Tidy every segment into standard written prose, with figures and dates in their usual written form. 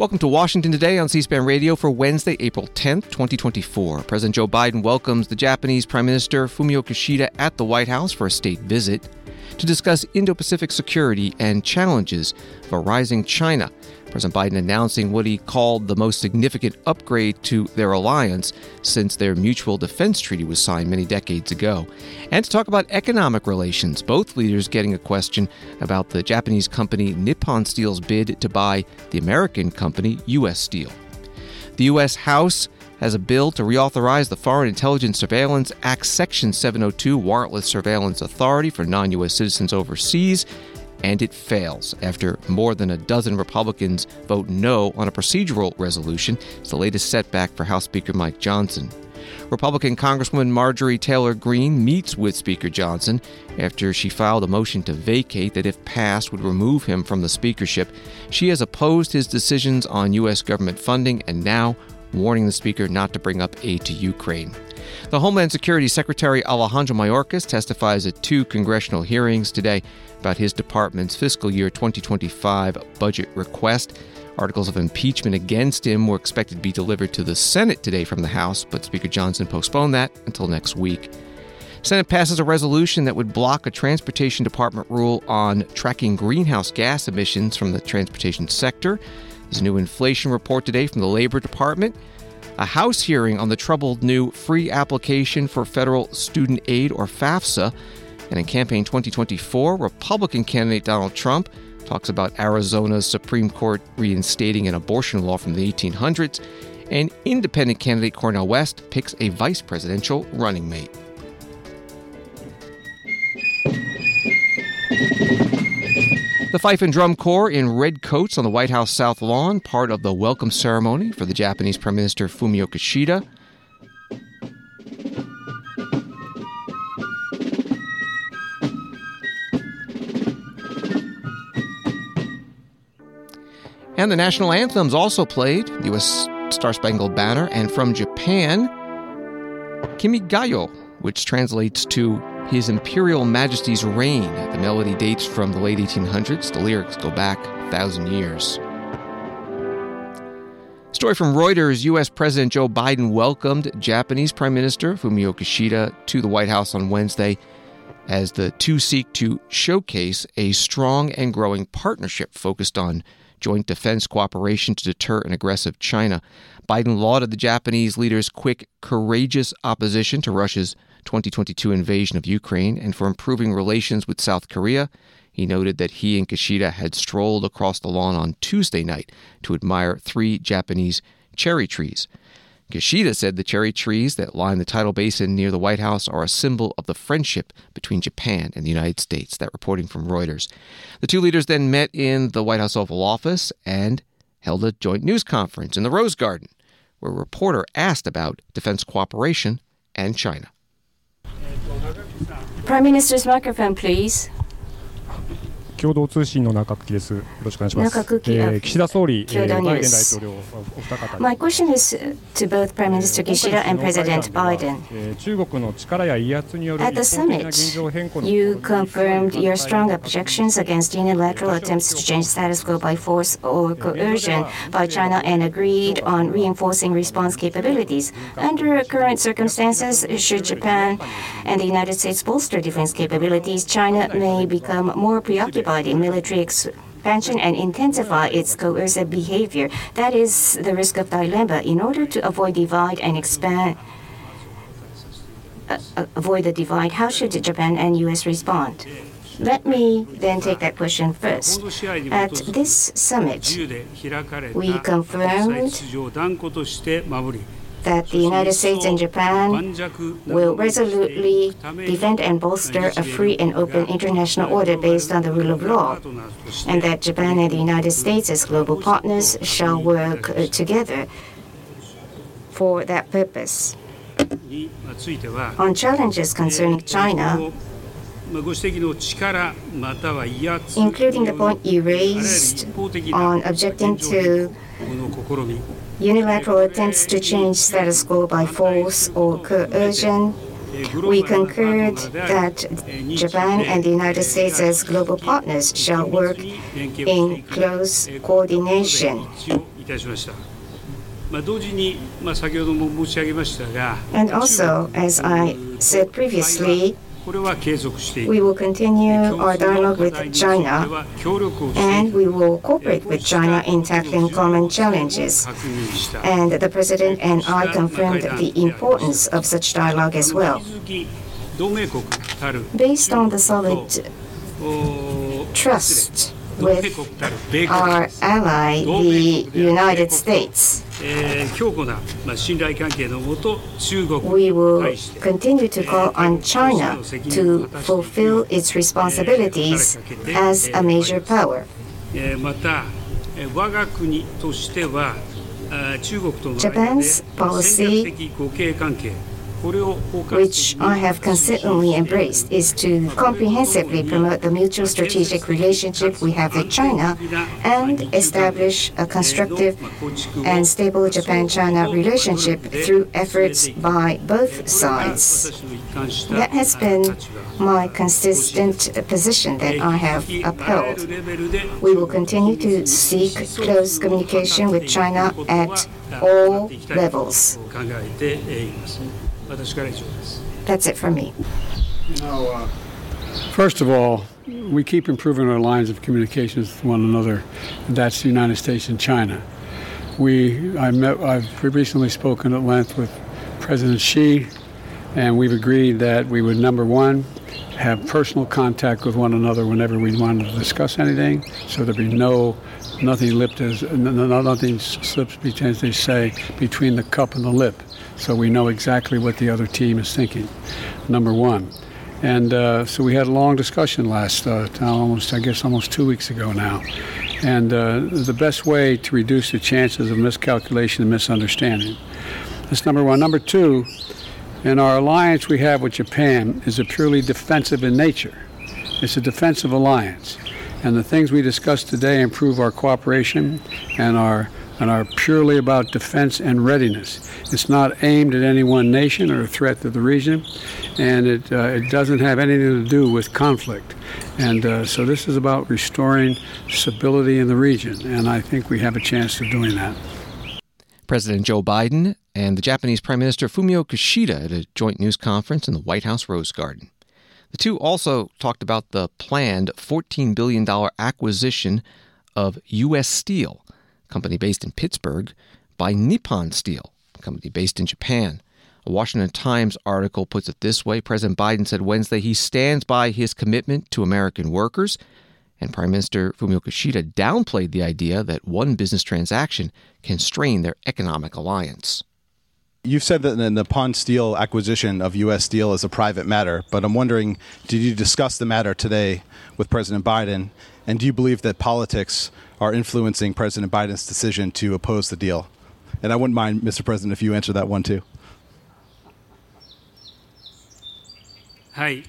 Welcome to Washington Today on C-SPAN Radio for Wednesday, April 10th, 2024. President Joe Biden welcomes the Japanese Prime Minister Fumio Kishida at the White House for a state visit to discuss Indo-Pacific security and challenges of a rising China. President Biden announcing what he called the most significant upgrade to their alliance since their mutual defense treaty was signed many decades ago. And to talk about economic relations, both leaders getting a question about the Japanese company Nippon Steel's bid to buy the American company U.S. Steel. The U.S. House has a bill to reauthorize the Foreign Intelligence Surveillance Act Section 702 warrantless surveillance authority for non-U.S. citizens overseas, and it fails after more than a dozen Republicans vote no on a procedural resolution. It's the latest setback for House Speaker Mike Johnson. Republican Congresswoman Marjorie Taylor Greene meets with Speaker Johnson after she filed a motion to vacate that, if passed, would remove him from the speakership. She has opposed his decisions on U.S. government funding and now warning the Speaker not to bring up aid to Ukraine. The Homeland Security Secretary Alejandro Mayorkas testifies at two congressional hearings today about his department's fiscal year 2025 budget request. Articles of impeachment against him were expected to be delivered to the Senate today from the House, but Speaker Johnson postponed that until next week. Senate passes a resolution that would block a Transportation Department rule on tracking greenhouse gas emissions from the transportation sector. There's a new inflation report today from the Labor Department. A House hearing on the troubled new free application for federal student aid, or FAFSA. And in campaign 2024, Republican candidate Donald Trump talks about Arizona's Supreme Court reinstating an abortion law from the 1800s. And independent candidate Cornel West picks a vice presidential running mate. The Fife and Drum Corps in red coats on the White House South Lawn, part of the welcome ceremony for the Japanese Prime Minister Fumio Kishida. And the national anthems also played, the U.S. Star-Spangled Banner, and from Japan, Kimigayo, which translates to His Imperial Majesty's Reign. The melody dates from the late 1800s. The lyrics go back 1,000 years. Story from Reuters. U.S. President Joe Biden welcomed Japanese Prime Minister Fumio Kishida to the White House on Wednesday as the two seek to showcase a strong and growing partnership focused on joint defense cooperation to deter an aggressive China. Biden lauded the Japanese leader's quick, courageous opposition to Russia's 2022 invasion of Ukraine and for improving relations with South Korea. He noted that he and Kishida had strolled across the lawn on Tuesday night to admire 3 Japanese cherry trees. Kishida said the cherry trees that line the tidal basin near the White House are a symbol of the friendship between Japan and the United States. That reporting from Reuters. The two leaders then met in the White House Oval Office and held a joint news conference in the Rose Garden, where a reporter asked about defense cooperation and China. Prime Minister's microphone, please. 共同通信の中久です。よろしくお願いします。岸田総理、バイデン大統領、お二方。 My question is to both Prime Minister Kishida and President Biden. 中国の力や威圧による At the summit, you confirmed your strong objections against unilateral attempts to change status quo by force or coercion by China and agreed on reinforcing response capabilities. Under current circumstances, should Japan and the United States bolster defense capabilities, China may become more preoccupied in military expansion and intensify its coercive behavior. That is the risk of dilemma. In order to avoid divide and avoid the divide, how should Japan and U.S. respond? Let me then take that question first. At this summit, we confirmed that the United States and Japan will resolutely defend and bolster a free and open international order based on the rule of law, and that Japan and the United States as global partners shall work together for that purpose. On challenges concerning China, including the point you raised on objecting to unilateral attempts to change status quo by force or coercion, we concurred that Japan and the United States as global partners shall work in close coordination And also, as I said previously, we will continue our dialogue with China, and we will cooperate with China in tackling common challenges. And the President and I confirmed the importance of such dialogue as well. Based on the solid trust with our ally, the United States, we will continue to call on China to fulfill its responsibilities as a major power. Japan's policy, which I have consistently embraced, is to comprehensively promote the mutual strategic relationship we have with China and establish a constructive and stable Japan-China relationship through efforts by both sides. That has been my consistent position that I have upheld. We will continue to seek close communication with China at all levels. That's it for me. First of all, we keep improving our lines of communications with one another, and that's the United States and China. I've recently spoken at length with President Xi, and we've agreed that we would, number one, have personal contact with one another whenever we wanted to discuss anything, so there'd be nothing slips between, as they say, between the cup and the lip. So we know exactly what the other team is thinking, number one. And so we had a long discussion almost 2 weeks ago now. And the best way to reduce the chances of miscalculation and misunderstanding. That's number one. Number two, in our alliance we have with Japan is a purely defensive in nature. It's a defensive alliance. And the things we discussed today improve our cooperation and are purely about defense and readiness. It's not aimed at any one nation or a threat to the region, and it doesn't have anything to do with conflict. And so this is about restoring stability in the region, and I think we have a chance of doing that. President Joe Biden and the Japanese Prime Minister Fumio Kishida at a joint news conference in the White House Rose Garden. The two also talked about the planned $14 billion acquisition of U.S. Steel, a company based in Pittsburgh, by Nippon Steel, a company based in Japan. A Washington Times article puts it this way. President Biden said Wednesday he stands by his commitment to American workers, and Prime Minister Fumio Kishida downplayed the idea that one business transaction can strain their economic alliance. You've said that the Nippon Steel acquisition of U.S. Steel is a private matter, but I'm wondering, did you discuss the matter today with President Biden, and do you believe that politics are influencing President Biden's decision to oppose the deal? And I wouldn't mind, Mr. President, if you answer that one too. Hi.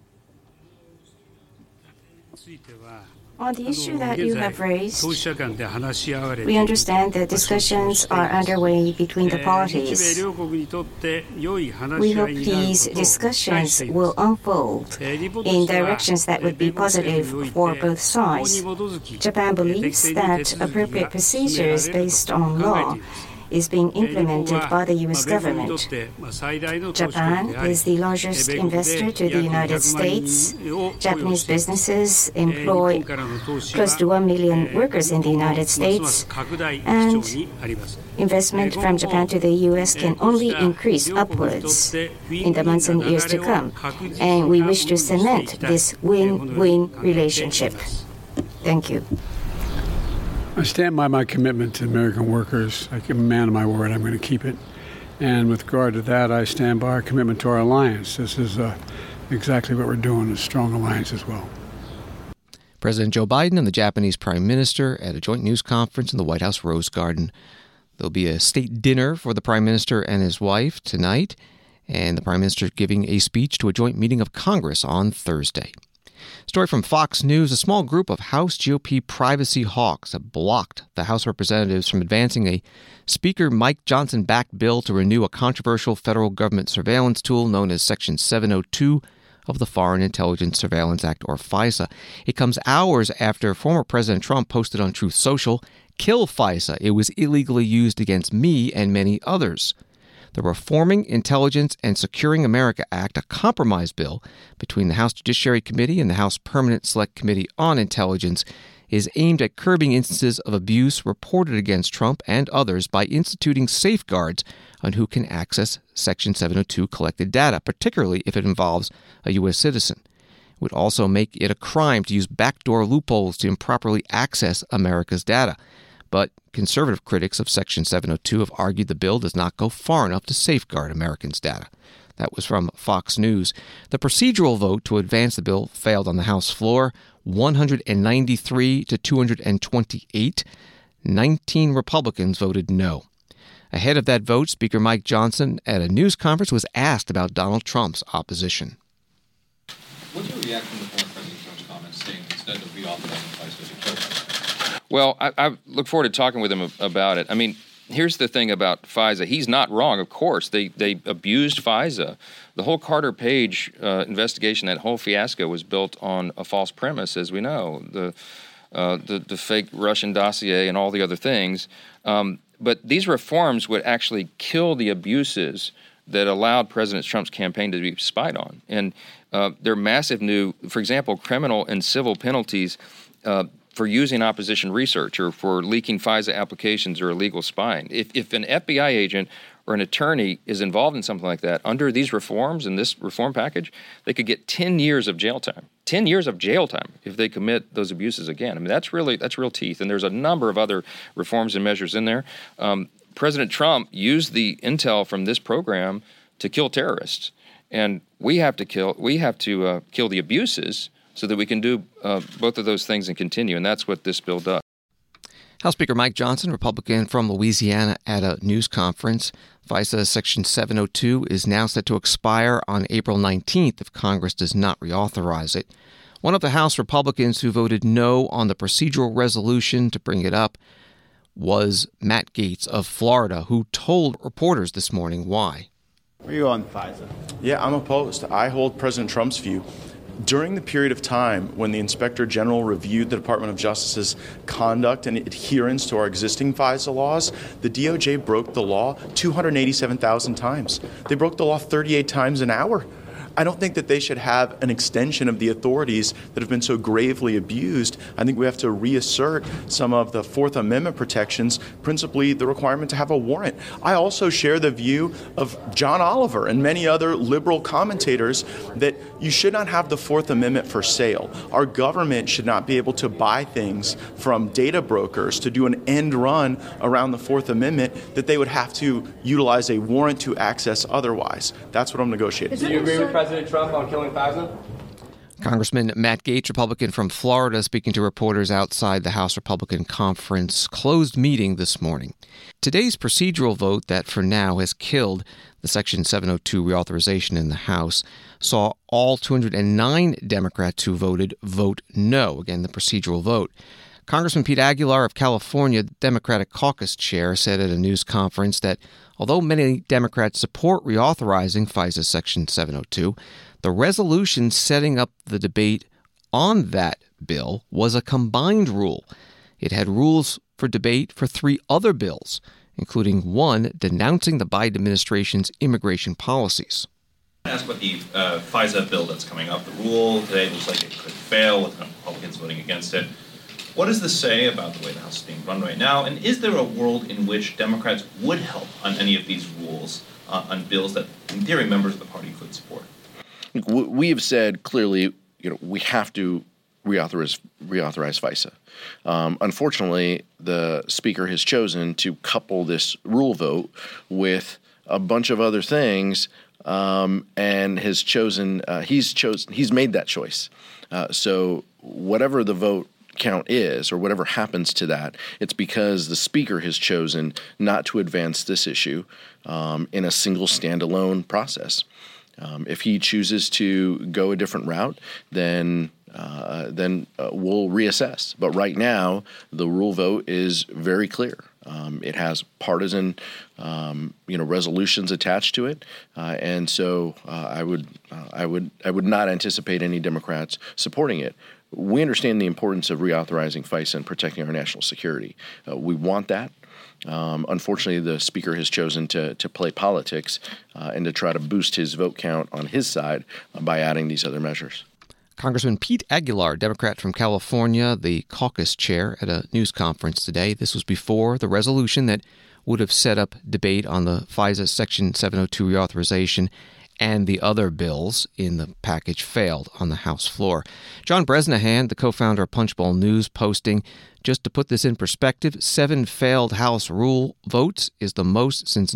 On the issue that you have raised, we understand that discussions are underway between the parties. We hope these discussions will unfold in directions that would be positive for both sides. Japan believes that appropriate procedures based on law is being implemented by the U.S. government. Japan is the largest investor to the United States. Japanese businesses employ close to 1 million workers in the United States, and investment from Japan to the U.S. can only increase upwards in the months and years to come, and we wish to cement this win-win relationship. Thank you. I stand by my commitment to American workers. I'm a man of my word. I'm going to keep it. And with regard to that, I stand by our commitment to our alliance. This is exactly what we're doing, a strong alliance as well. President Joe Biden and the Japanese Prime Minister at a joint news conference in the White House Rose Garden. There'll be a state dinner for the Prime Minister and his wife tonight, and the Prime Minister giving a speech to a joint meeting of Congress on Thursday. Story from Fox News. A small group of House GOP privacy hawks have blocked the House representatives from advancing a Speaker Mike Johnson-backed bill to renew a controversial federal government surveillance tool known as Section 702 of the Foreign Intelligence Surveillance Act, or FISA. It comes hours after former President Trump posted on Truth Social, "Kill FISA. It was illegally used against me and many others." The Reforming Intelligence and Securing America Act, a compromise bill between the House Judiciary Committee and the House Permanent Select Committee on Intelligence, is aimed at curbing instances of abuse reported against Trump and others by instituting safeguards on who can access Section 702 collected data, particularly if it involves a U.S. citizen. It would also make it a crime to use backdoor loopholes to improperly access America's data. But conservative critics of Section 702 have argued the bill does not go far enough to safeguard Americans' data. That was from Fox News. The procedural vote to advance the bill failed on the House floor, 193 to 228. 19 Republicans voted no. Ahead of that vote, Speaker Mike Johnson at a news conference was asked about Donald Trump's opposition. What's your reaction to former President Trump's comments saying instead of reauthorizing FISA to kill FISA? Well, I look forward to talking with him about it. I mean, here's the thing about FISA. He's not wrong, of course. They abused FISA. The whole Carter Page investigation, that whole fiasco, was built on a false premise, as we know, the fake Russian dossier and all the other things. But these reforms would actually kill the abuses that allowed President Trump's campaign to be spied on. And they're massive new, for example, criminal and civil penalties for using opposition research or for leaking FISA applications or illegal spying. If an FBI agent or an attorney is involved in something like that, under these reforms and this reform package, they could get 10 years of jail time. 10 years of jail time if they commit those abuses again. I mean, that's real teeth. And there's a number of other reforms and measures in there. President Trump used the intel from this program to kill terrorists. And we have to kill the abuses so that we can do both of those things and continue. And that's what this bill does. House Speaker Mike Johnson, Republican from Louisiana, at a news conference. FISA Section 702 is now set to expire on April 19th if Congress does not reauthorize it. One of the House Republicans who voted no on the procedural resolution to bring it up was Matt Gaetz of Florida, who told reporters this morning why. Are you on FISA? Yeah, I'm opposed. I hold President Trump's view. During the period of time when the Inspector General reviewed the Department of Justice's conduct and adherence to our existing FISA laws, the DOJ broke the law 287,000 times. They broke the law 38 times an hour. I don't think that they should have an extension of the authorities that have been so gravely abused. I think we have to reassert some of the Fourth Amendment protections, principally the requirement to have a warrant. I also share the view of John Oliver and many other liberal commentators that you should not have the Fourth Amendment for sale. Our government should not be able to buy things from data brokers to do an end run around the Fourth Amendment that they would have to utilize a warrant to access otherwise. That's what I'm negotiating. Do you agree with President Trump on killing FISA? Congressman Matt Gaetz, Republican from Florida, speaking to reporters outside the House Republican Conference closed meeting this morning. Today's procedural vote that for now has killed the Section 702 reauthorization in the House saw all 209 Democrats who voted vote no. Again, the procedural vote. Congressman Pete Aguilar of California, Democratic caucus chair, said at a news conference that although many Democrats support reauthorizing FISA Section 702, the resolution setting up the debate on that bill was a combined rule. It had rules for debate for 3 other bills, including one denouncing the Biden administration's immigration policies. I ask about the FISA bill that's coming up. The rule today looks like it could fail with Republicans voting against it. What does this say about the way the House is being run right now? And is there a world in which Democrats would help on any of these rules on bills that, in theory, members of the party could support? We have said clearly, we have to reauthorize FISA. Unfortunately, the Speaker has chosen to couple this rule vote with a bunch of other things, and has chosen. He's made that choice. So whatever the vote count is, or whatever happens to that, it's because the Speaker has chosen not to advance this issue in a single standalone process. If he chooses to go a different route, then we'll reassess. But right now, the rule vote is very clear. It has partisan, resolutions attached to it, and so I would not anticipate any Democrats supporting it. We understand the importance of reauthorizing FISA and protecting our national security. We want that. Unfortunately, the Speaker has chosen to play politics and to try to boost his vote count on his side by adding these other measures. Congressman Pete Aguilar, Democrat from California, the caucus chair at a news conference today. This was before the resolution that would have set up debate on the FISA Section 702 reauthorization and the other bills in the package failed on the House floor. John Bresnahan, the co-founder of Punchbowl News, posting, just to put this in perspective, 7 failed House rule votes is the most since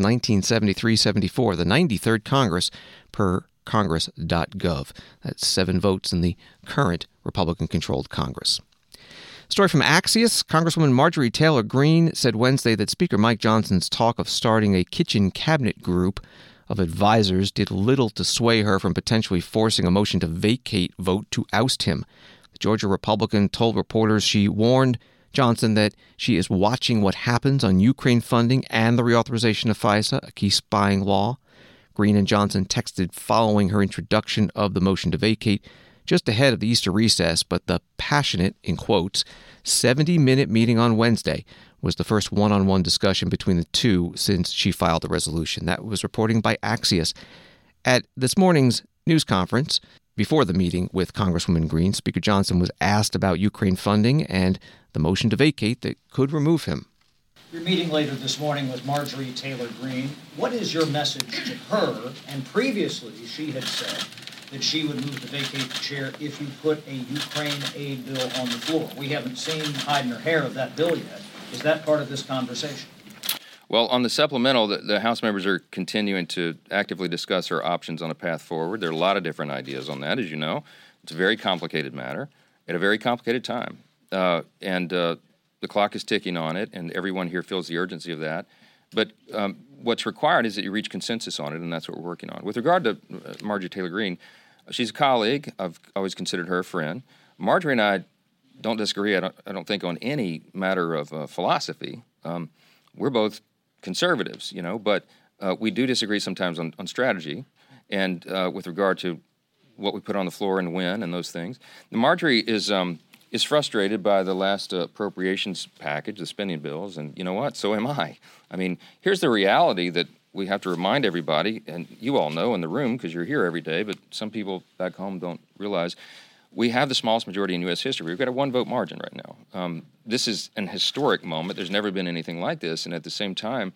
1973-74, the 93rd Congress, per Congress.gov. That's 7 votes in the current Republican-controlled Congress. Story from Axios. Congresswoman Marjorie Taylor Greene said Wednesday that Speaker Mike Johnson's talk of starting a kitchen cabinet group of advisors did little to sway her from potentially forcing a motion to vacate vote to oust him. The Georgia Republican told reporters she warned Johnson that she is watching what happens on Ukraine funding and the reauthorization of FISA, a key spying law. Greene and Johnson texted following her introduction of the motion to vacate just ahead of the Easter recess, but the passionate, in quotes, 70-minute meeting on Wednesday was the first one-on-one discussion between the two since she filed the resolution. That was reporting by Axios. At this morning's news conference, before the meeting with Congresswoman Greene, Speaker Johnson was asked about Ukraine funding and the motion to vacate that could remove him. You're meeting later this morning with Marjorie Taylor Greene. What is your message to her? And previously, she had said that she would move to vacate the chair if you put a Ukraine aid bill on the floor. We haven't seen hide nor hair of that bill yet. Is that part of this conversation? Well, on the supplemental, the House members are continuing to actively discuss her options on a path forward. There are a lot of different ideas on that, as you know. It's a very complicated matter at a very complicated time. The clock is ticking on it, and everyone here feels the urgency of that. But what's required is that you reach consensus on it, and that's what we're working on. With regard to Marjorie Taylor Greene, she's a colleague. I've always considered her a friend. Marjorie and I don't disagree, I don't think, on any matter of philosophy. We're both conservatives, but we do disagree sometimes on strategy and with regard to what we put on the floor and when and those things. Marjorie is frustrated by the last appropriations package, the spending bills, and you know what? So am I. I mean, here's the reality that we have to remind everybody, and you all know in the room because you're here every day, but some people back home don't realize, we have the smallest majority in U.S. history. We've got a one-vote margin right now. This is an historic moment. There's never been anything like this, and at the same time,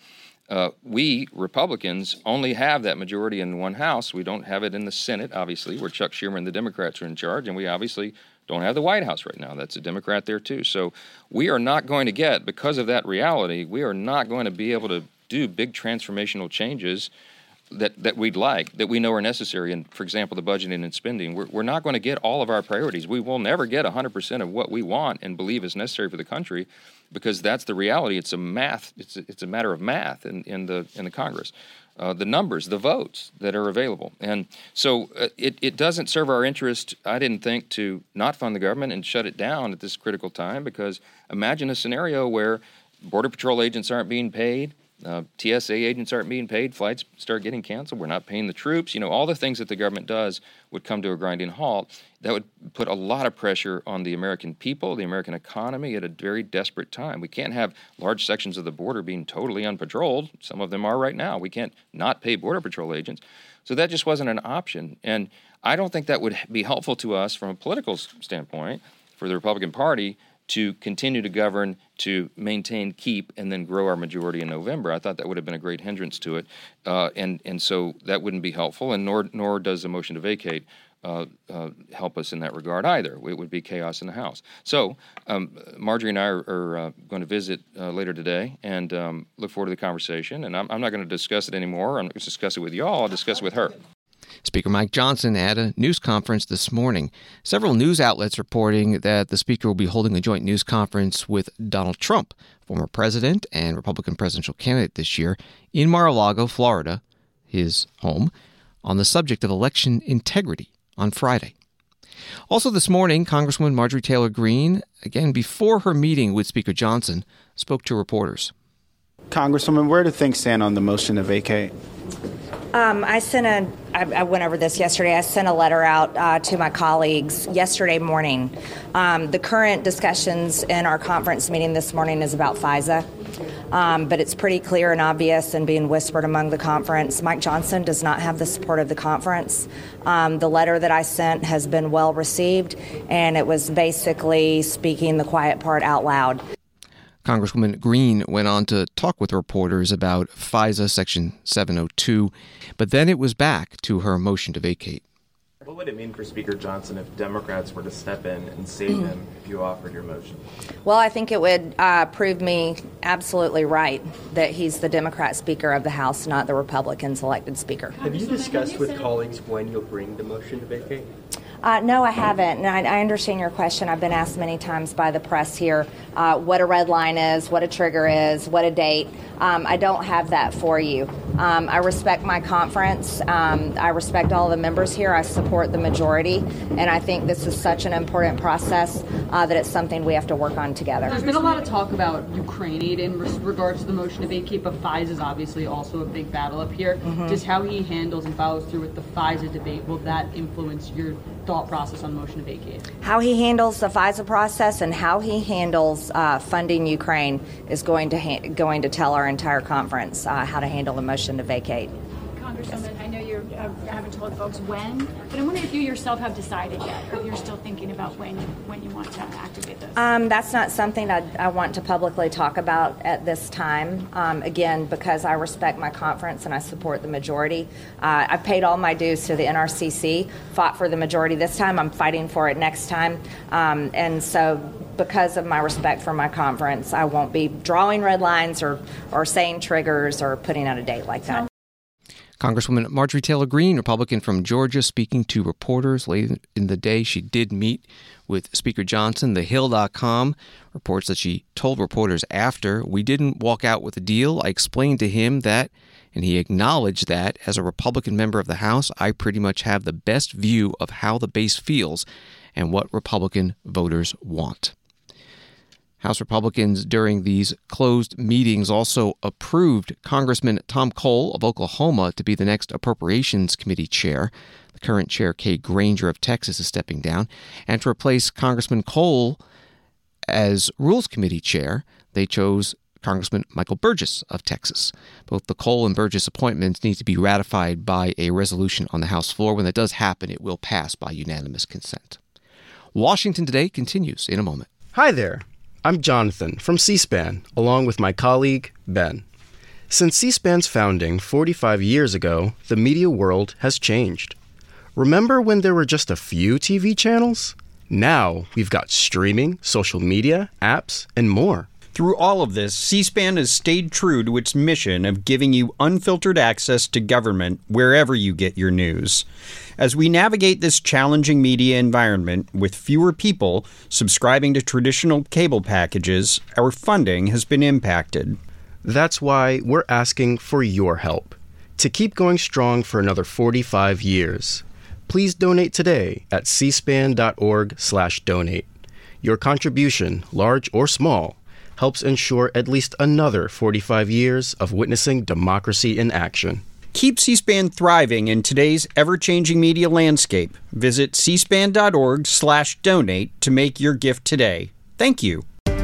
we, Republicans, only have that majority in one House. We don't have it in the Senate, obviously, where Chuck Schumer and the Democrats are in charge, and we obviously don't have the White House right now. That's a Democrat there, too. So we are not going to get, because of that reality, we are not going to be able to do big transformational changes that we'd like, that we know are necessary. And, for example, the budgeting and spending, we're not going to get all of our priorities. We will never get 100% of what we want and believe is necessary for the country, because that's the reality. It's a matter of math in the Congress. The numbers, the votes that are available. And so it doesn't serve our interest, I didn't think, to not fund the government and shut it down at this critical time, because imagine a scenario where Border Patrol agents aren't being paid, TSA agents aren't being paid, flights start getting canceled, we're not paying the troops, all the things that the government does would come to a grinding halt. That would put a lot of pressure on the American people, the American economy at a very desperate time. We can't have large sections of the border being totally unpatrolled. Some of them are right now. We can't not pay Border Patrol agents. So that just wasn't an option. And I don't think that would be helpful to us from a political standpoint for the Republican Party to continue to govern, to maintain, keep, and then grow our majority in November. I thought that would have been a great hindrance to it, and so that wouldn't be helpful, and nor does a motion to vacate help us in that regard either. It would be chaos in the House. So Marjorie and I are going to visit later today and look forward to the conversation, and I'm not going to discuss it anymore. I'm going to discuss it with you all. I'll discuss it with her. Speaker Mike Johnson at a news conference this morning. Several news outlets reporting that the Speaker will be holding a joint news conference with Donald Trump, former president and Republican presidential candidate this year, in Mar-a-Lago, Florida, his home, on the subject of election integrity on Friday. Also this morning, Congresswoman Marjorie Taylor Greene, again before her meeting with Speaker Johnson, spoke to reporters. Congresswoman, where do things stand on the motion to vacate? I went over this yesterday. I sent a letter out to my colleagues yesterday morning. The current discussions in our conference meeting this morning is about FISA. But it's pretty clear and obvious and being whispered among the conference. Mike Johnson does not have the support of the conference. The letter that I sent has been well received, and it was basically speaking the quiet part out loud. Congresswoman Green went on to talk with reporters about FISA Section 702, but then it was back to her motion to vacate. What would it mean for Speaker Johnson if Democrats were to step in and save him if you offered your motion? Well, I think it would prove me absolutely right that he's the Democrat Speaker of the House, not the Republicans' elected Speaker. Have you discussed with colleagues when you'll bring the motion to vacate? No, I haven't. And I understand your question. I've been asked many times by the press here what a red line is, what a trigger is, what a date. I don't have that for you. I respect my conference. I respect all the members here. I support the majority. And I think this is such an important process that it's something we have to work on together. There's been a lot of talk about Ukraine aid in regards to the motion to vacate, but FISA is obviously also a big battle up here. Mm-hmm. Just how he handles and follows through with the FISA debate, will that influence your thought process on motion to vacate? How he handles the FISA process and how he handles funding Ukraine is going to tell our entire conference how to handle the motion to vacate. Congresswoman, I know you haven't told folks when, but I'm wondering if you yourself have decided yet, or if you're still thinking about when you want to activate this. That's not something I want to publicly talk about at this time. Again, because I respect my conference and I support the majority. I've paid all my dues to the NRCC, fought for the majority this time. I'm fighting for it next time. And so because of my respect for my conference, I won't be drawing red lines or saying triggers or putting out a date like that. Congresswoman Marjorie Taylor Greene, Republican from Georgia, speaking to reporters late in the day. She did meet with Speaker Johnson. TheHill.com reports that she told reporters after, "We didn't walk out with a deal. I explained to him that, and he acknowledged that, as a Republican member of the House, I pretty much have the best view of how the base feels and what Republican voters want." House Republicans during these closed meetings also approved Congressman Tom Cole of Oklahoma to be the next Appropriations Committee chair. The current chair, Kay Granger of Texas, is stepping down. And to replace Congressman Cole as Rules Committee chair, they chose Congressman Michael Burgess of Texas. Both the Cole and Burgess appointments need to be ratified by a resolution on the House floor. When that does happen, it will pass by unanimous consent. Washington Today continues in a moment. Hi there. I'm Jonathan from C-SPAN, along with my colleague, Ben. Since C-SPAN's founding 45 years ago, the media world has changed. Remember when there were just a few TV channels? Now we've got streaming, social media, apps, and more. Through all of this, C-SPAN has stayed true to its mission of giving you unfiltered access to government wherever you get your news. As we navigate this challenging media environment with fewer people subscribing to traditional cable packages, our funding has been impacted. That's why we're asking for your help to keep going strong for another 45 years. Please donate today at cspan.org/donate. Your contribution, large or small, helps ensure at least another 45 years of witnessing democracy in action. Keep C-SPAN thriving in today's ever-changing media landscape. Visit cspan.org/donate to make your gift today. Thank you.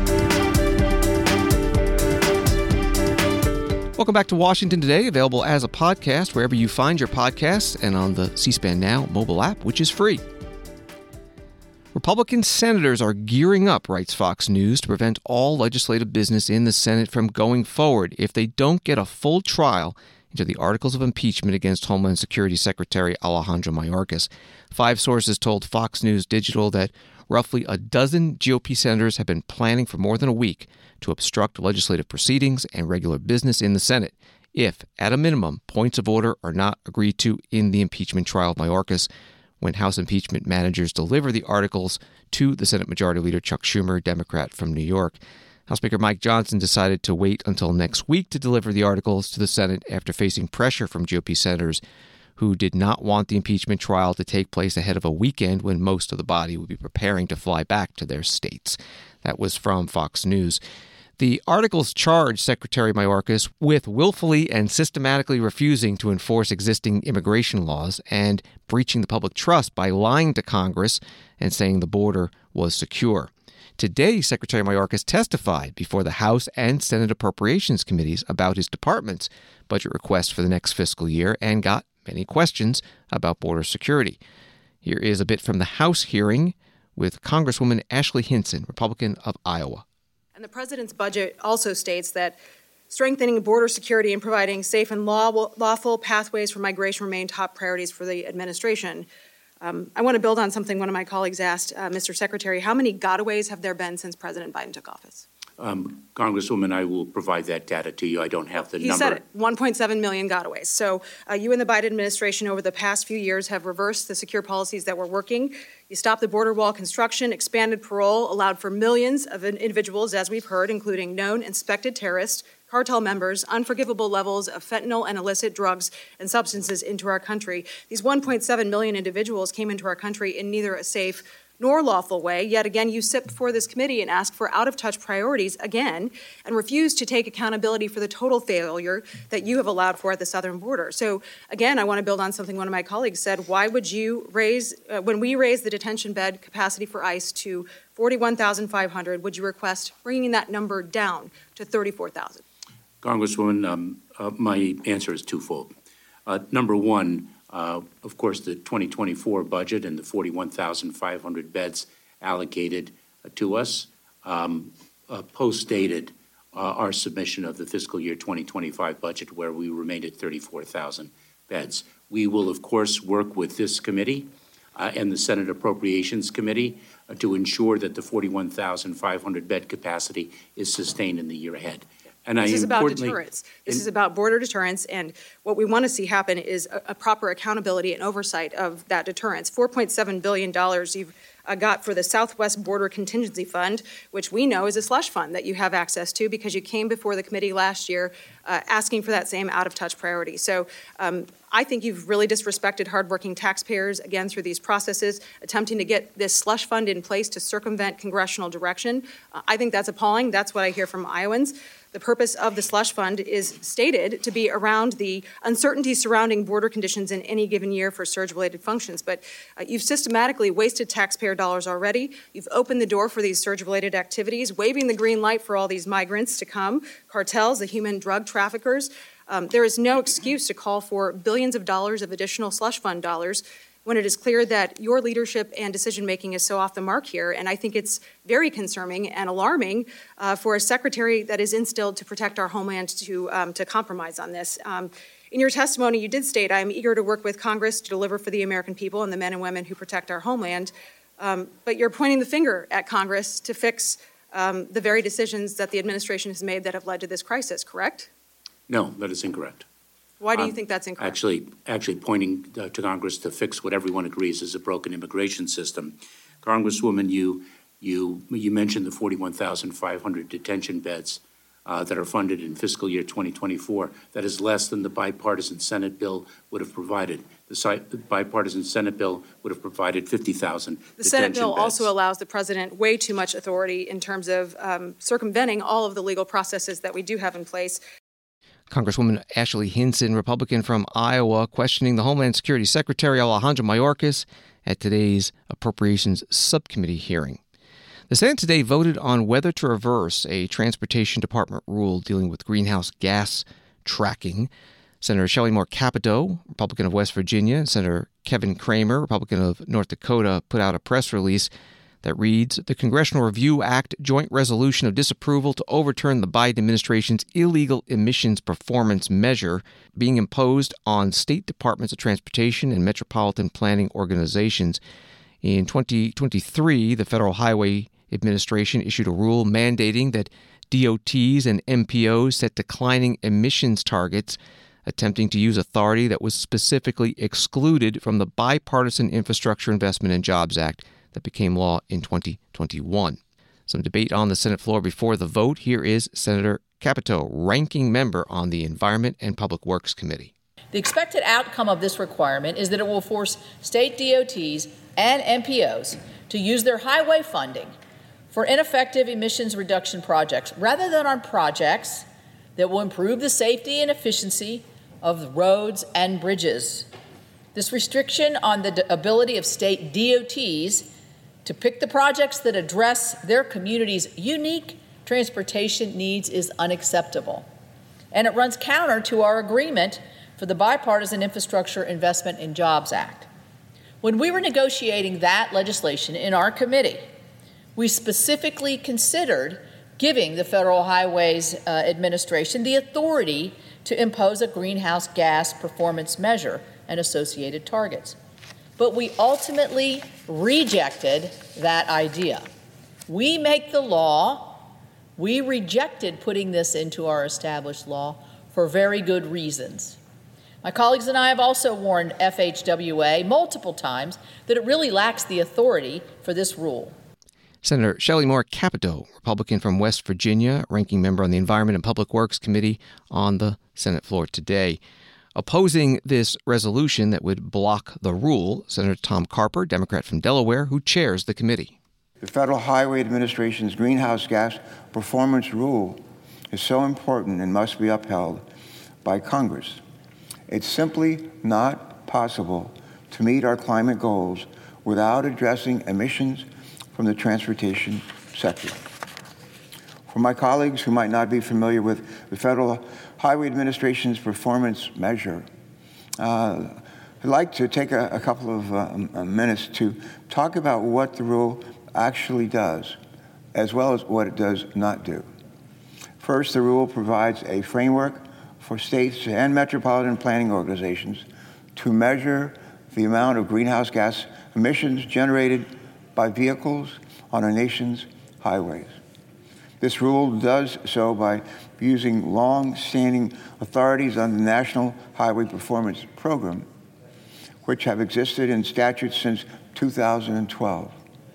Welcome back to Washington Today, available as a podcast wherever you find your podcasts and on the C-SPAN Now mobile app, which is free. Republican senators are gearing up, writes Fox News, to prevent all legislative business in the Senate from going forward if they don't get a full trial into the articles of impeachment against Homeland Security Secretary Alejandro Mayorkas. 5 sources told Fox News Digital that roughly a dozen GOP senators have been planning for more than a week to obstruct legislative proceedings and regular business in the Senate if, at a minimum, points of order are not agreed to in the impeachment trial of Mayorkas. When House impeachment managers deliver the articles to the Senate Majority Leader Chuck Schumer, Democrat from New York. House Speaker Mike Johnson decided to wait until next week to deliver the articles to the Senate after facing pressure from GOP senators who did not want the impeachment trial to take place ahead of a weekend when most of the body would be preparing to fly back to their states. That was from Fox News. The articles charge Secretary Mayorkas with willfully and systematically refusing to enforce existing immigration laws and breaching the public trust by lying to Congress and saying the border was secure. Today, Secretary Mayorkas testified before the House and Senate Appropriations Committees about his department's budget request for the next fiscal year and got many questions about border security. Here is a bit from the House hearing with Congresswoman Ashley Hinson, Republican of Iowa. And the president's budget also states that strengthening border security and providing safe and lawful pathways for migration remain top priorities for the administration. I want to build on something one of my colleagues asked. Mr. Secretary, how many gotaways have there been since President Biden took office? Congresswoman, I will provide that data to you. I don't have the number. He said it, 1.7 million gotaways. So you and the Biden administration over the past few years have reversed the secure policies that were working. You stopped the border wall construction, expanded parole, allowed for millions of individuals, as we've heard, including known and suspected terrorists, cartel members, unforgivable levels of fentanyl and illicit drugs and substances into our country. These 1.7 million individuals came into our country in neither a safe nor lawful way. Yet again, you sit before this committee and ask for out-of-touch priorities again and refuse to take accountability for the total failure that you have allowed for at the southern border. So again, I want to build on something one of my colleagues said. Why would you raise, when we raise the detention bed capacity for ICE to 41,500, would you request bringing that number down to 34,000? Congresswoman, my answer is twofold. Number one, of course, the 2024 budget and the 41,500 beds allocated to us postdated our submission of the fiscal year 2025 budget, where we remained at 34,000 beds. We will, of course, work with this committee and the Senate Appropriations Committee to ensure that the 41,500 bed capacity is sustained in the year ahead. And this is about deterrence. This is about border deterrence, and what we want to see happen is a proper accountability and oversight of that deterrence. $4.7 billion you've got for the Southwest Border Contingency Fund, which we know is a slush fund that you have access to because you came before the committee last year asking for that same out-of-touch priority. So I think you've really disrespected hardworking taxpayers, again, through these processes, attempting to get this slush fund in place to circumvent congressional direction. I think that's appalling. That's what I hear from Iowans. The purpose of the slush fund is stated to be around the uncertainty surrounding border conditions in any given year for surge-related functions. But you've systematically wasted taxpayer dollars already. You've opened the door for these surge-related activities, waving the green light for all these migrants to come, cartels, the human drug traffickers. There is no excuse to call for billions of dollars of additional slush fund dollars when it is clear that your leadership and decision-making is so off the mark here. And I think it's very concerning and alarming for a secretary that is instilled to protect our homeland to compromise on this. In your testimony, you did state, I am eager to work with Congress to deliver for the American people and the men and women who protect our homeland. But you're pointing the finger at Congress to fix the very decisions that the administration has made that have led to this crisis, correct? No, that is incorrect. Why do you think that's incorrect? Actually pointing to Congress to fix what everyone agrees is a broken immigration system. Congresswoman, you mentioned the 41,500 detention beds that are funded in fiscal year 2024. That is less than the bipartisan Senate bill would have provided. The bipartisan Senate bill would have provided 50,000 The Senate bill also allows the president way too much authority in terms of circumventing all of the legal processes that we do have in place. Congresswoman Ashley Hinson, Republican from Iowa, questioning the Homeland Security Secretary Alejandro Mayorkas at today's Appropriations Subcommittee hearing. The Senate today voted on whether to reverse a Transportation Department rule dealing with greenhouse gas tracking. Senator Shelley Moore Capito, Republican of West Virginia, and Senator Kevin Cramer, Republican of North Dakota, put out a press release that reads, the Congressional Review Act joint resolution of disapproval to overturn the Biden administration's illegal emissions performance measure being imposed on state departments of transportation and metropolitan planning organizations. In 2023, the Federal Highway Administration issued a rule mandating that DOTs and MPOs set declining emissions targets, attempting to use authority that was specifically excluded from the Bipartisan Infrastructure Investment and Jobs Act that became law in 2021. Some debate on the Senate floor before the vote. Here is Senator Capito, ranking member on the Environment and Public Works Committee. The expected outcome of this requirement is that it will force state DOTs and MPOs to use their highway funding for ineffective emissions reduction projects rather than on projects that will improve the safety and efficiency of roads and bridges. This restriction on the ability of state DOTs to pick the projects that address their community's unique transportation needs is unacceptable. And it runs counter to our agreement for the Bipartisan Infrastructure Investment and Jobs Act. When we were negotiating that legislation in our committee, we specifically considered giving the Federal Highways Administration the authority to impose a greenhouse gas performance measure and associated targets. But we ultimately rejected that idea. We make the law. We rejected putting this into our established law for very good reasons. My colleagues and I have also warned FHWA multiple times that it really lacks the authority for this rule. Senator Shelley Moore Capito, Republican from West Virginia, ranking member on the Environment and Public Works Committee, on the Senate floor today. Opposing this resolution that would block the rule, Senator Tom Carper, Democrat from Delaware, who chairs the committee. The Federal Highway Administration's greenhouse gas performance rule is so important and must be upheld by Congress. It's simply not possible to meet our climate goals without addressing emissions from the transportation sector. For my colleagues who might not be familiar with the Federal Highway Administration's performance measure, I'd like to take a couple of minutes to talk about what the rule actually does, as well as what it does not do. First, the rule provides a framework for states and metropolitan planning organizations to measure the amount of greenhouse gas emissions generated by vehicles on our nation's highways. This rule does so by using long-standing authorities under the National Highway Performance Program, which have existed in statutes since 2012.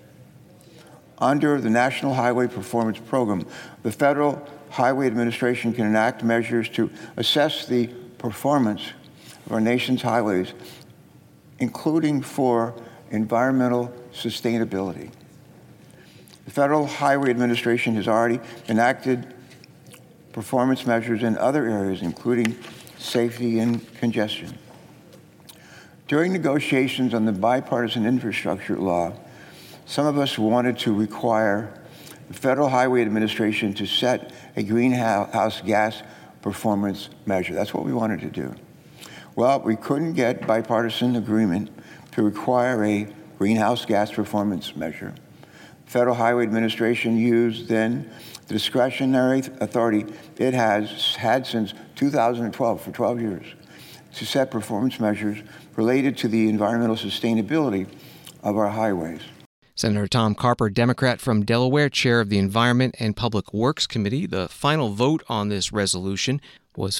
Under the National Highway Performance Program, the Federal Highway Administration can enact measures to assess the performance of our nation's highways, including for environmental sustainability. The Federal Highway Administration has already enacted performance measures in other areas, including safety and congestion. During negotiations on the bipartisan infrastructure law, some of us wanted to require the Federal Highway Administration to set a greenhouse gas performance measure. That's what we wanted to do. Well, we couldn't get bipartisan agreement to require a greenhouse gas performance measure. The Federal Highway Administration used then the discretionary authority it has had since 2012, for 12 years, to set performance measures related to the environmental sustainability of our highways. Senator Tom Carper, Democrat from Delaware, chair of the Environment and Public Works Committee. The final vote on this resolution was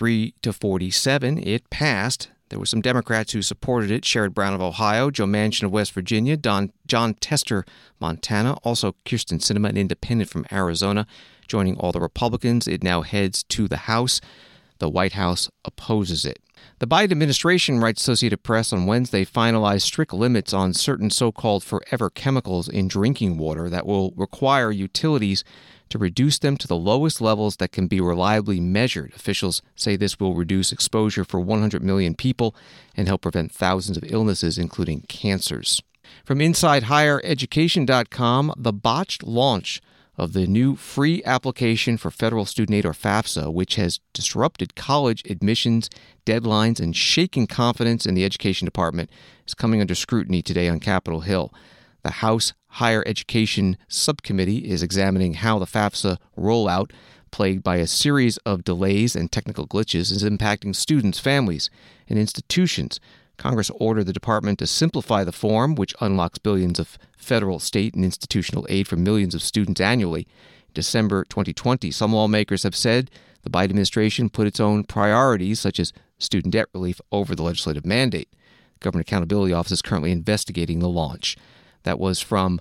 53-47. It passed. There were some Democrats who supported it: Sherrod Brown of Ohio, Joe Manchin of West Virginia, John Tester, Montana, also Kyrsten Sinema, an independent from Arizona, joining all the Republicans. It now heads to the House. The White House opposes it. The Biden administration, writes Associated Press on Wednesday, finalized strict limits on certain so-called forever chemicals in drinking water that will require utilities to reduce them to the lowest levels that can be reliably measured. Officials say this will reduce exposure for 100 million people and help prevent thousands of illnesses, including cancers. From InsideHigherEducation.com, the botched launch of the new free application for federal student aid, or FAFSA, which has disrupted college admissions deadlines and shaken confidence in the education department, is coming under scrutiny today on Capitol Hill. The House Higher Education Subcommittee is examining how the FAFSA rollout, plagued by a series of delays and technical glitches, is impacting students, families, and institutions. Congress ordered the department to simplify the form, which unlocks billions of federal, state, and institutional aid for millions of students annually. In December 2020, some lawmakers have said the Biden administration put its own priorities, such as student debt relief, over the legislative mandate. The Government Accountability Office is currently investigating the launch. That was from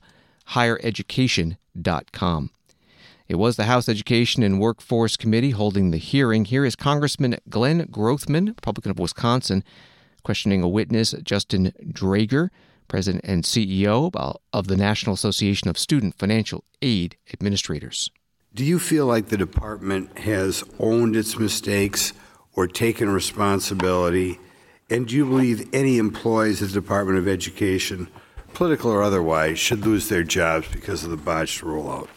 highereducation.com. It was the House Education and Workforce Committee holding the hearing. Here is Congressman Glenn Grothman, Republican of Wisconsin, questioning a witness, Justin Draeger, President and CEO of the National Association of Student Financial Aid Administrators. Do you feel like the department has owned its mistakes or taken responsibility? And do you believe any employees at the Department of Education, political or otherwise, should lose their jobs because of the botched rollout?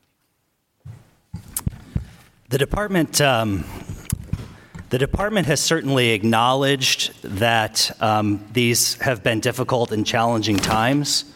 The department has certainly acknowledged that these have been difficult and challenging times.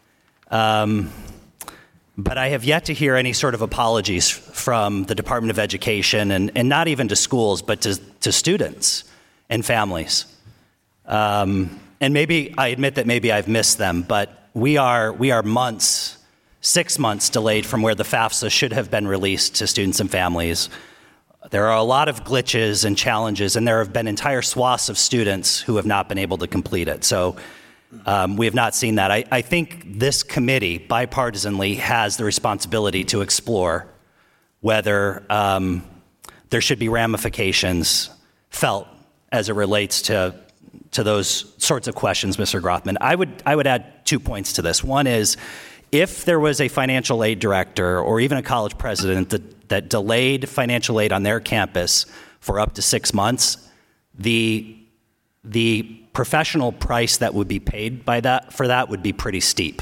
But I have yet to hear any sort of apologies from the Department of Education, and not even to schools, but to students and families. And maybe, I admit that maybe I've missed them, but we are months, 6 months delayed from where the FAFSA should have been released to students and families. There are a lot of glitches and challenges, and there have been entire swaths of students who have not been able to complete it. So we have not seen that. I think this committee, bipartisanly, has the responsibility to explore whether there should be ramifications felt as it relates to those sorts of questions, Mr. Grothman. I would add 2 points to this. One is, if there was a financial aid director or even a college president that delayed financial aid on their campus for up to 6 months, the professional price that would be paid for that would be pretty steep.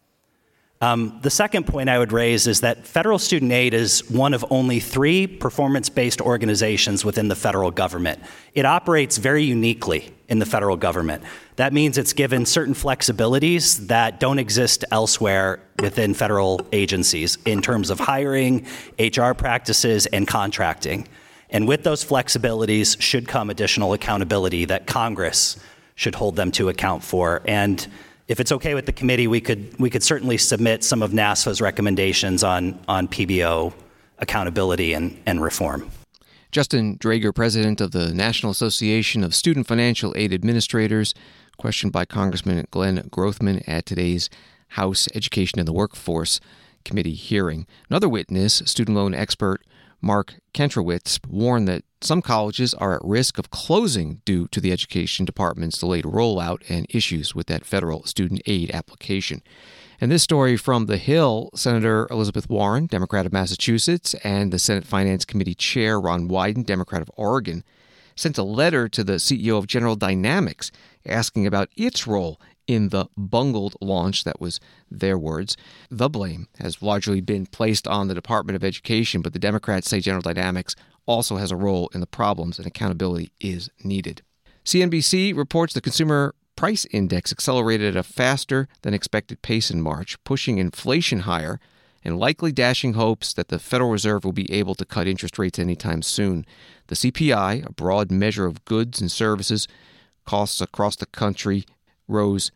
The second point I would raise is that federal student aid is one of only 3 performance-based organizations within the federal government. It operates very uniquely in the federal government. That means it's given certain flexibilities that don't exist elsewhere within federal agencies in terms of hiring, HR practices, and contracting. And with those flexibilities should come additional accountability that Congress should hold them to account for. And if it's okay with the committee, we could certainly submit some of NASFA's recommendations on PBO accountability and reform. Justin Drager, president of the National Association of Student Financial Aid Administrators, questioned by Congressman Glenn Grothman at today's House Education and the Workforce Committee hearing. Another witness, student loan expert Mark Kentrowitz, warned that some colleges are at risk of closing due to the Education Department's delayed rollout and issues with that federal student aid application. And this story from the Hill, Senator Elizabeth Warren, Democrat of Massachusetts, and the Senate Finance Committee Chair Ron Wyden, Democrat of Oregon, sent a letter to the CEO of General Dynamics asking about its role in the bungled launch. That was their words. The blame has largely been placed on the Department of Education, but the Democrats say General Dynamics also has a role in the problems, and accountability is needed. CNBC reports the Consumer Price Index accelerated at a faster than expected pace in March, pushing inflation higher and likely dashing hopes that the Federal Reserve will be able to cut interest rates anytime soon. The CPI, a broad measure of goods and services, costs across the country rose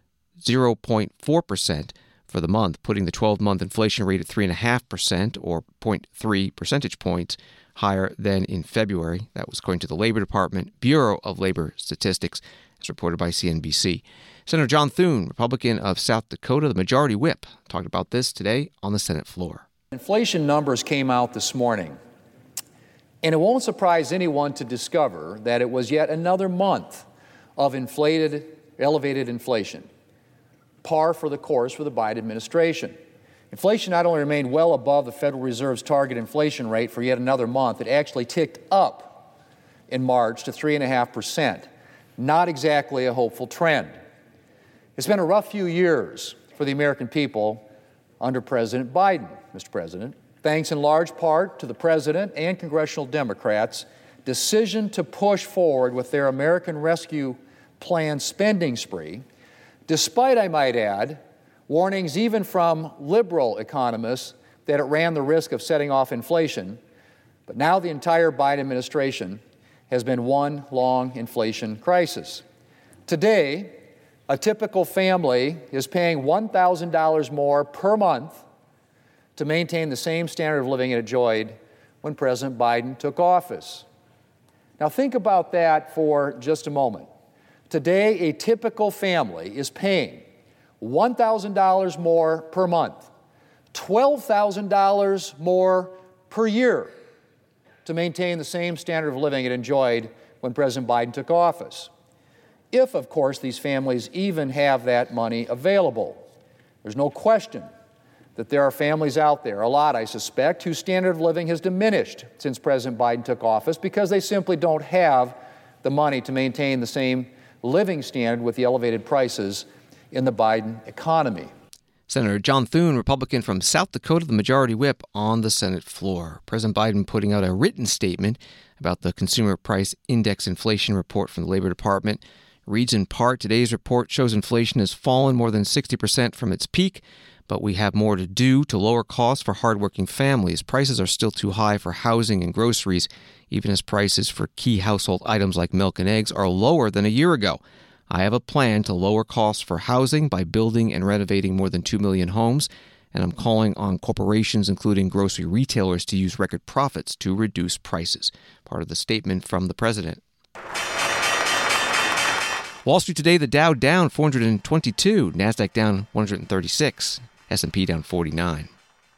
0.4% for the month, putting the 12-month inflation rate at 3.5%, or 0.3 percentage points higher than in February. That was according to the Labor Department Bureau of Labor Statistics, as reported by CNBC. Senator John Thune, Republican of South Dakota, the majority whip, talked about this today on the Senate floor. Inflation numbers came out this morning, and it won't surprise anyone to discover that it was yet another month of elevated inflation, par for the course for the Biden administration. Inflation not only remained well above the Federal Reserve's target inflation rate for yet another month, it actually ticked up in March to 3.5%. Not exactly a hopeful trend. It's been a rough few years for the American people under President Biden, Mr. President, thanks in large part to the President and congressional Democrats' decision to push forward with their American Rescue Plan spending spree, despite, I might add, warnings even from liberal economists that it ran the risk of setting off inflation. But now the entire Biden administration has been one long inflation crisis. Today, a typical family is paying $1,000 more per month to maintain the same standard of living it enjoyed when President Biden took office. Now think about that for just a moment. Today, a typical family is paying $1,000 more per month, $12,000 more per year to maintain the same standard of living it enjoyed when President Biden took office. if, of course, these families even have that money available. There's no question that there are families out there, a lot I suspect, whose standard of living has diminished since President Biden took office because they simply don't have the money to maintain the same living standard with the elevated prices in the Biden economy. Senator John Thune, Republican from South Dakota, the majority whip on the Senate floor. President Biden putting out a written statement about the Consumer Price Index inflation report from the Labor Department. Reads in part, today's report shows inflation has fallen more than 60% from its peak, but we have more to do to lower costs for hardworking families. Prices are still too high for housing and groceries, even as prices for key household items like milk and eggs are lower than a year ago. I have a plan to lower costs for housing by building and renovating more than 2 million homes, and I'm calling on corporations, including grocery retailers, to use record profits to reduce prices. Part of the statement from the president. Wall Street today, the Dow down 422, NASDAQ down 136, S&P down 49.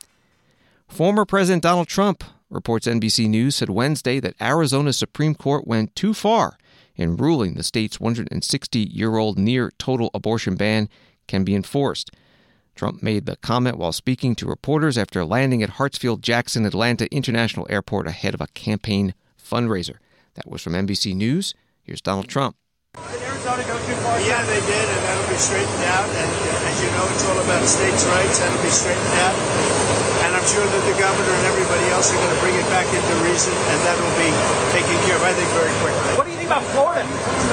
Former President Donald Trump, reports NBC News, said Wednesday that Arizona's Supreme Court went too far in ruling the state's 160-year-old near-total abortion ban can be enforced. Trump made the comment while speaking to reporters after landing at Hartsfield-Jackson Atlanta International Airport ahead of a campaign fundraiser. That was from NBC News. Here's Donald Trump. Did Arizona go too far? Yeah, they did, and that'll be straightened out. And as you know, it's all about states' rights. That'll be straightened out. And I'm sure that the governor and everybody else are going to bring it back into reason, and that will be taken care of, I think, very quickly. What do you think about Florida?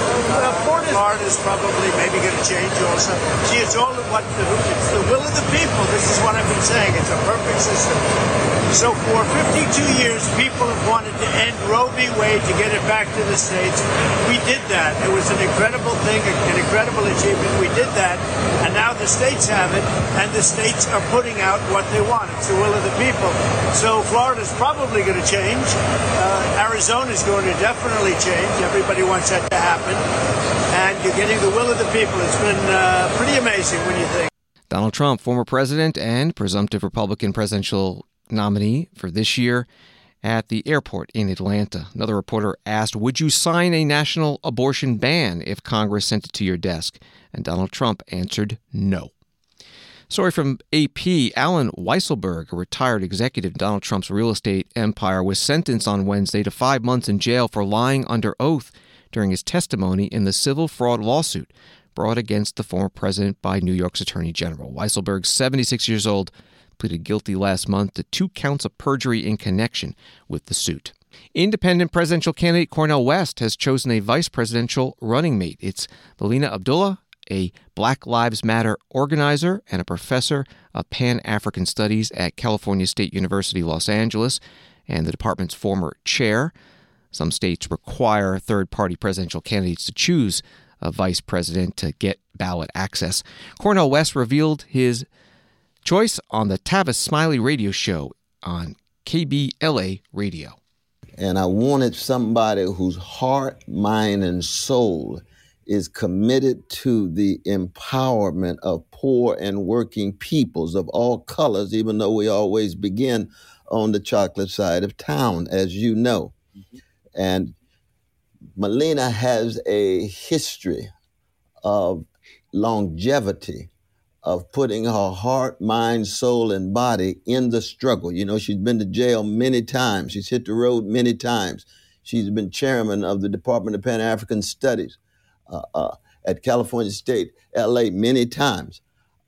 Florida's probably maybe going to change also. See, it's all it's the will of the people. This is what I've been saying. It's a perfect system. So for 52 years, people have wanted to end Roe v. Wade to get it back to the states. We did that. It was an incredible thing, an incredible achievement. We did that, and now the states have it, and the states are putting out what they want. It's the will of the people. So Florida's probably going to change. Arizona's going to definitely change. Everybody wants that to happen. And you're getting the will of the people. It's been pretty amazing when you think. Donald Trump, former president and presumptive Republican presidential nominee for this year, at the airport in Atlanta. Another reporter asked, would you sign a national abortion ban if Congress sent it to your desk? And Donald Trump answered no. Story from AP, Alan Weisselberg, a retired executive in Donald Trump's real estate empire, was sentenced on Wednesday to 5 months in jail for lying under oath during his testimony in the civil fraud lawsuit brought against the former president by New York's Attorney General. Weisselberg, 76 years old, pleaded guilty last month to 2 counts of perjury in connection with the suit. Independent presidential candidate Cornel West has chosen a vice presidential running mate. It's Melina Abdullah, a Black Lives Matter organizer and a professor of Pan-African Studies at California State University, Los Angeles, and the department's former chair. Some states require third-party presidential candidates to choose a vice president to get ballot access. Cornel West revealed his choice on the Tavis Smiley radio show on KBLA Radio. And I wanted somebody whose heart, mind, and soul is committed to the empowerment of poor and working peoples of all colors, even though we always begin on the chocolate side of town, as you know. Mm-hmm. And Melina has a history of longevity, of putting her heart, mind, soul, and body in the struggle. You know, she's been to jail many times. She's hit the road many times. She's been chairman of the Department of Pan-African Studies at California State, LA, many times.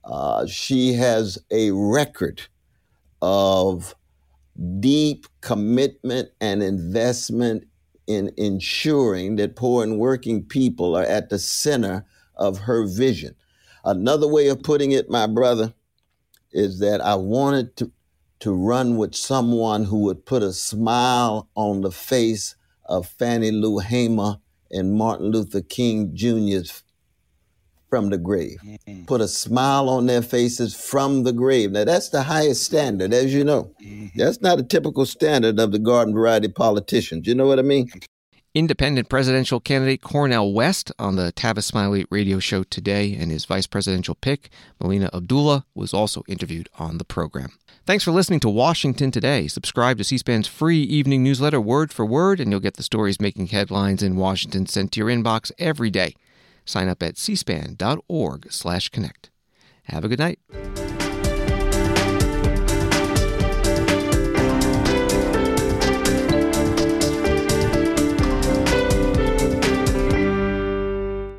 She has a record of deep commitment and investment in ensuring that poor and working people are at the center of her vision. Another way of putting it, my brother, is that I wanted to run with someone who would put a smile on the face of Fannie Lou Hamer and Martin Luther King Jr.'s from the grave. Mm-hmm. Put a smile on their faces from the grave. Now, that's the highest standard, as you know. Mm-hmm. That's not a typical standard of the garden variety politicians. You know what I mean? Independent presidential candidate Cornel West on the Tavis Smiley radio show today, and his vice presidential pick, Melina Abdullah, was also interviewed on the program. Thanks for listening to Washington Today. Subscribe to C-SPAN's free evening newsletter, Word for Word, and you'll get the stories making headlines in Washington sent to your inbox every day. Sign up at cspan.org/connect. Have a good night.